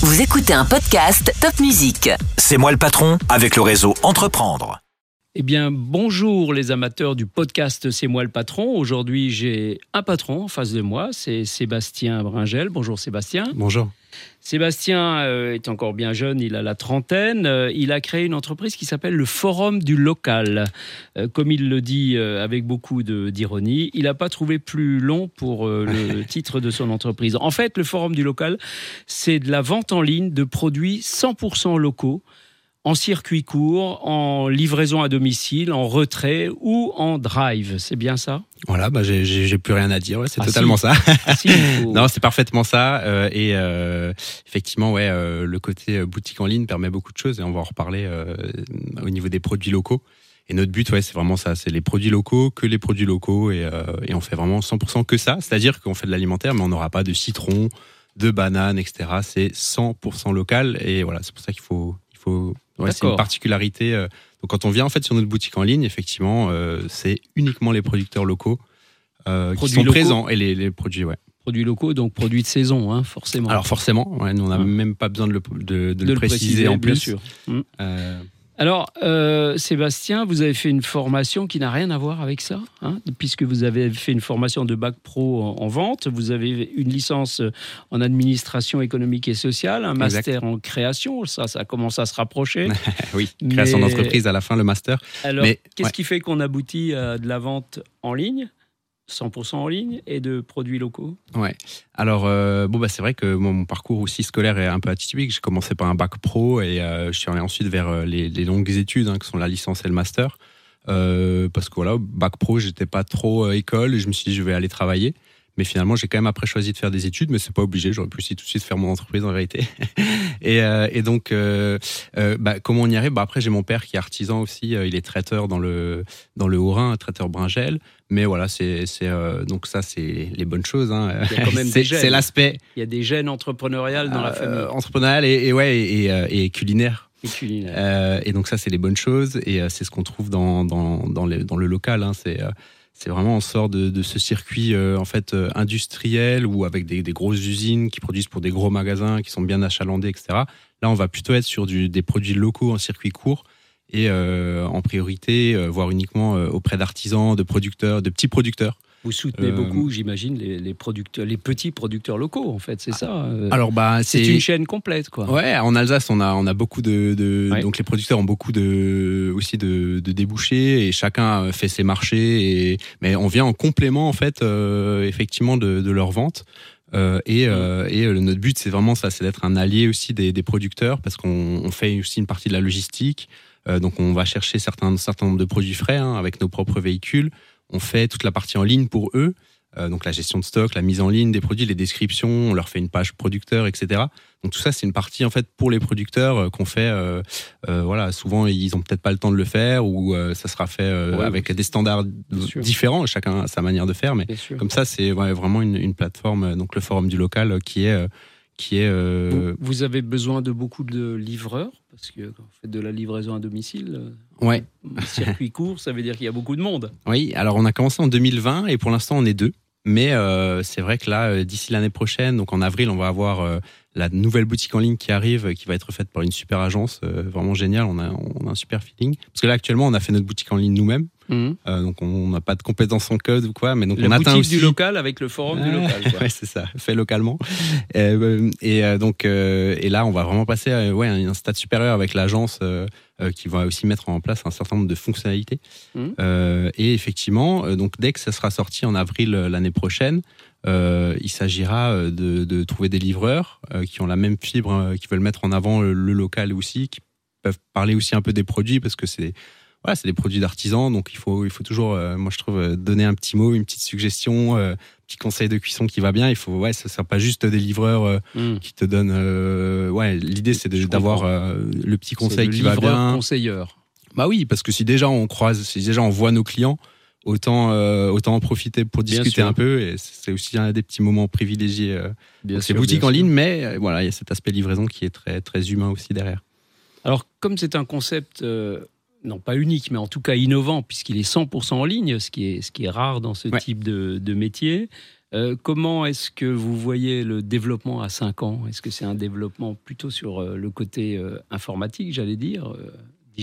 Vous écoutez un podcast Top Music. C'est moi le patron avec le réseau Entreprendre. Eh bien, bonjour les amateurs du podcast C'est moi le patron. Aujourd'hui, j'ai un patron en face de moi, c'est Sébastien Bringel. Bonjour Sébastien. Bonjour. Sébastien est encore bien jeune, il a la trentaine. Il a créé une entreprise qui s'appelle le Forum du Local. Comme il le dit avec beaucoup d'ironie, il n'a pas trouvé plus long pour le titre de son entreprise. En fait, le Forum du Local, c'est de la vente en ligne de produits 100% locaux, en circuit court, en livraison à domicile, en retrait ou en drive. C'est bien ça ? Voilà, j'ai plus rien à dire. Ouais, c'est totalement ça. Non, c'est parfaitement ça. Effectivement, le côté boutique en ligne permet beaucoup de choses et on va en reparler au niveau des produits locaux. Et notre but, c'est vraiment ça. C'est les produits locaux, que les produits locaux et on fait vraiment 100% que ça. C'est-à-dire qu'on fait de l'alimentaire, mais on n'aura pas de citron, de bananes, etc. C'est 100% local et voilà, c'est pour ça qu'il faut. C'est une particularité. Donc quand on vient en fait sur notre boutique en ligne, effectivement, c'est uniquement les producteurs locaux qui sont présents et les produits. Ouais. Produits locaux, donc produits de saison, forcément. Alors forcément, nous on n'a même pas besoin de le préciser en plus. Bien sûr. Alors, Sébastien, vous avez fait une formation qui n'a rien à voir avec ça, puisque vous avez fait une formation de bac pro en vente, vous avez une licence en administration économique et sociale, un master en création, ça commence à se rapprocher. Oui, création d'entreprise à la fin, le master. Alors, qu'est-ce qui fait qu'on aboutit à de la vente en ligne ? 100% en ligne et de produits locaux. Ouais. Alors, c'est vrai que mon parcours aussi scolaire est un peu atypique. J'ai commencé par un bac pro et je suis allé ensuite vers les longues études, qui sont la licence et le master. Parce que voilà, bac pro, j'étais pas trop école et je me suis dit, je vais aller travailler. Mais finalement, j'ai quand même après choisi de faire des études, mais c'est pas obligé. J'aurais pu aussi tout de suite faire mon entreprise en vérité. et donc, comment on y arrive ? Après, j'ai mon père qui est artisan aussi. Il est traiteur dans le Haut-Rhin, traiteur Bringel. Mais voilà, donc ça, c'est les bonnes choses. Il y a quand même des gènes. C'est l'aspect. Il y a des gènes entrepreneuriales dans la famille. Entrepreneurial et culinaire. Et donc ça, c'est les bonnes choses. Et c'est ce qu'on trouve dans le local. C'est vraiment, on sort de ce circuit industriel ou avec des grosses usines qui produisent pour des gros magasins qui sont bien achalandés, etc. Là, on va plutôt être sur des produits locaux en circuit court et en priorité, voire uniquement auprès d'artisans, de producteurs, de petits producteurs. Vous soutenez beaucoup, j'imagine, les petits producteurs locaux, en fait, c'est ça. Alors, c'est une chaîne complète, quoi. Ouais, en Alsace, on a beaucoup donc les producteurs ont beaucoup aussi de débouchés et chacun fait ses marchés. Mais on vient en complément, en fait, effectivement, de leur vente. Notre but, c'est vraiment ça, c'est d'être un allié aussi des producteurs parce qu'on fait aussi une partie de la logistique. Donc, on va chercher un certain nombre de produits frais avec nos propres véhicules. On fait toute la partie en ligne pour eux, donc la gestion de stock, la mise en ligne des produits, les descriptions, on leur fait une page producteur, etc. Donc tout ça, c'est une partie en fait pour les producteurs qu'on fait. Souvent ils ont peut-être pas le temps de le faire ou ça sera fait avec des standards différents, chacun a sa manière de faire. Mais comme ça, c'est vraiment une plateforme, donc le forum du local qui est. Vous avez besoin de beaucoup de livreurs parce que vous faites de la livraison à domicile. Ouais. Circuit court, ça veut dire qu'il y a beaucoup de monde. Oui, alors on a commencé en 2020 et pour l'instant on est 2. Mais c'est vrai que là, d'ici l'année prochaine, donc en avril, on va avoir la nouvelle boutique en ligne qui arrive, qui va être faite par une super agence, vraiment géniale. On a un super feeling. Parce que là, actuellement, on a fait notre boutique en ligne nous-mêmes. Donc on n'a pas de compétences en code ou quoi, mais donc la on atteint boutique aussi du local avec le forum du local. Ouais, c'est ça, fait localement. Et là, on va vraiment passer à un stade supérieur avec l'agence qui va aussi mettre en place un certain nombre de fonctionnalités. Et effectivement, donc dès que ça sera sorti en avril l'année prochaine, il s'agira de trouver des livreurs qui ont la même fibre, qui veulent mettre en avant le local aussi, qui peuvent parler aussi un peu des produits parce que c'est des produits d'artisans, donc il faut toujours, moi je trouve, donner un petit mot, une petite suggestion, petit conseil de cuisson qui va bien. Il faut, ça ne sert pas juste des livreurs qui te donnent. L'idée c'est d'avoir le petit conseil qui va bien. Livreur conseilleur. Bah oui, parce que si déjà on voit nos clients, autant en profiter pour discuter un peu. Et c'est aussi un des petits moments privilégiés. C'est boutique en ligne, mais il y a cet aspect livraison qui est très très humain aussi derrière. Alors comme c'est un concept non pas unique, mais en tout cas innovant, puisqu'il est 100% en ligne, ce qui est rare dans ce type de métier. Comment est-ce que vous voyez le développement à 5 ans ? Est-ce que c'est un développement plutôt sur le côté informatique, j'allais dire, digital ?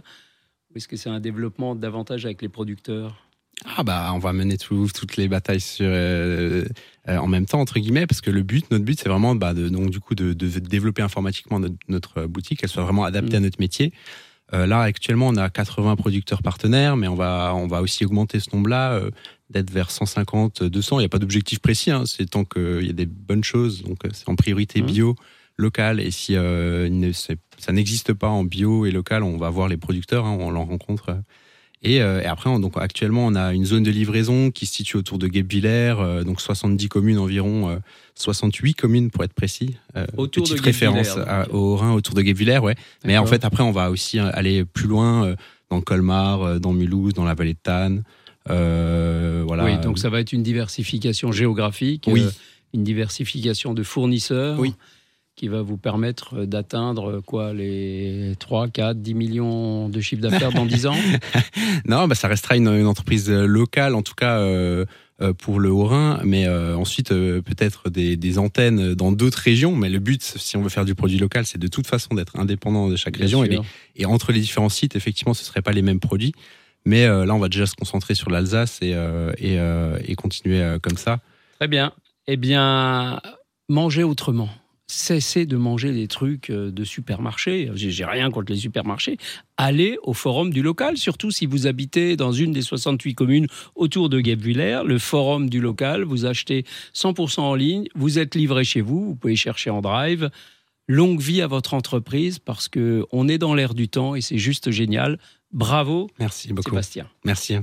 Ou est-ce que c'est un développement davantage avec les producteurs ? On va mener toutes les batailles en même temps, entre guillemets, parce que notre but, c'est vraiment de développer informatiquement notre boutique, qu'elle soit vraiment adaptée à notre métier. Là, actuellement, on a 80 producteurs partenaires, mais on va aussi augmenter ce nombre-là, d'être vers 150, 200. Il n'y a pas d'objectif précis, c'est tant qu'il y a des bonnes choses. Donc, c'est en priorité bio, local. Et si ça n'existe pas en bio et local, on va voir les producteurs, on l'en rencontre. Et après, actuellement, on a une zone de livraison qui se situe autour de Guebwiller, donc 70 communes environ, 68 communes pour être précis. Autour petite de référence au Rhin, autour de Guebwiller, ouais. Mais en fait, après, on va aussi aller plus loin, dans Colmar, dans Mulhouse, dans la vallée de Tannes. Voilà. Oui, donc ça va être une diversification géographique, une diversification de fournisseurs. Oui. Qui va vous permettre d'atteindre les 3, 4, 10 millions de chiffre d'affaires dans 10 ans ? Non, ça restera une entreprise locale, en tout cas pour le Haut-Rhin, mais ensuite peut-être des antennes dans d'autres régions. Mais le but, si on veut faire du produit local, c'est de toute façon d'être indépendant de chaque région. Et entre les différents sites, effectivement, ce ne seraient pas les mêmes produits. Mais là, on va déjà se concentrer sur l'Alsace et continuer comme ça. Très bien. Eh bien, manger autrement. Cessez de manger des trucs de supermarché. J'ai rien contre les supermarchés. Allez au forum du local, surtout si vous habitez dans une des 68 communes autour de Guebwiller. Le forum du local, vous achetez 100% en ligne, vous êtes livré chez vous, vous pouvez chercher en drive. Longue vie à votre entreprise parce qu'on est dans l'air du temps et c'est juste génial. Bravo, merci beaucoup. Sébastien. Merci.